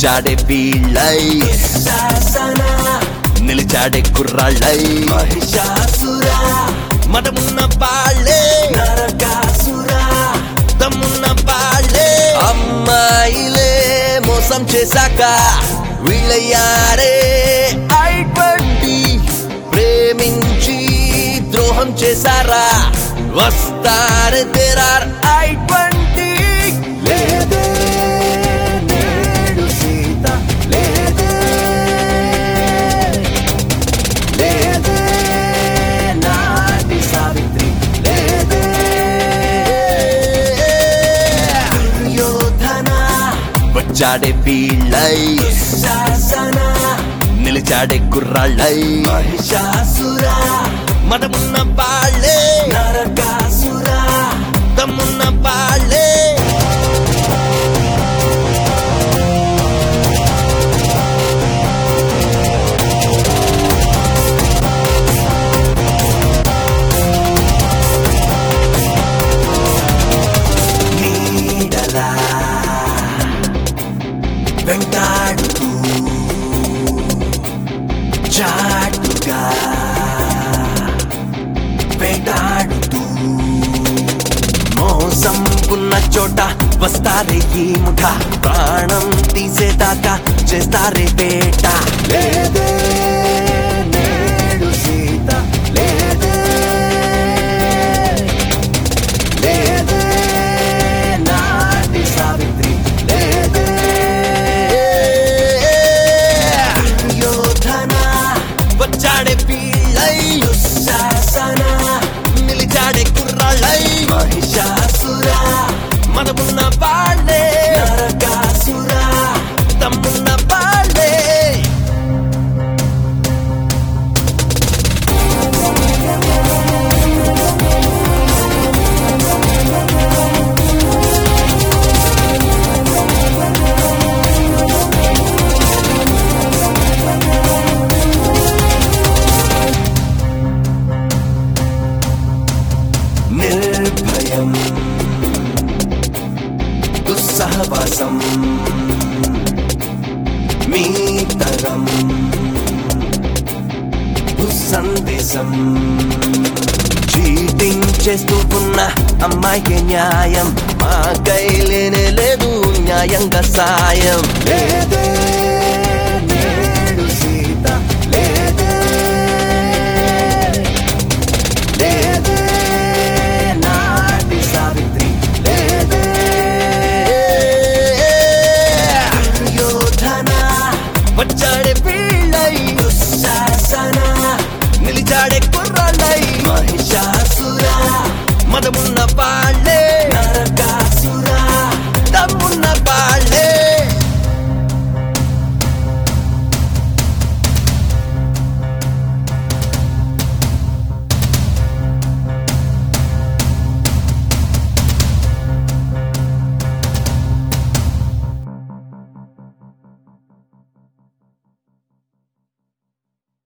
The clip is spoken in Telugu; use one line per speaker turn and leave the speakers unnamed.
వచ్చాడే వీళ్ళై నిలిచాడే కుర్రాళ్ళై
మహిషాసురా
మదమున్న పాళ్ళే
నరకాసురా
దమ్మున్న పాళ్ళే అమ్మాయిలే మోసం చేశాక వీళ్ళయ్యారే I-20 ప్రేమించి ద్రోహం చేశారా వస్తారే తెరార్ I-20
లేదే నేడు సీత లేదే లేదే నాటి సావిత్రి లేదే దుర్యోధన
వచ్చాడే వీళ్ళై
శాసన
నిలిచాడే కుర్రాళ్ళై
మహిషాసురా
మదమున్న పాళ్ళే
నరకాసురా
దమ్మున్న పాళ్ళే
నీడలా వెంటాడుతూ చాటుగా వేటాడుతూ
మోసం ఉన్న చోట వస్తారే ఈ ముఠ ప్రాణం తీసేదాకా చేస్తారే వేట
లేదే నేడు సీత లేదే లేదే నాటి సావిత్రి లేదే దుర్యోధన
వచ్చాడే వీళ్ళై
శాసన
నిలిచాడే కుర్రాళ్ళై
మహిషాసురా
మనమున్న పాళ్ళే
నరకాసురా
తమ్మున్న పాళ్ళే
నిర్భయం దుస్సహవాసం మీ తరం దుస్సందేశం
చీటింగ్ చేస్తూ ఉన్న అమ్మాయికి న్యాయం మా కైలేనే లేదు న్యాయంగా సాయం
లేదే నేడు సీత లేదే లేదే నాటి సావిత్రి లేదే దుర్యోధన
వచ్చాడే వీళ్ళై
దుశ్శాసన
నిలిచాడే కుర్రాళ్ళై
మహిషాసురా
మదమున్న పాళ్ళే
నరకా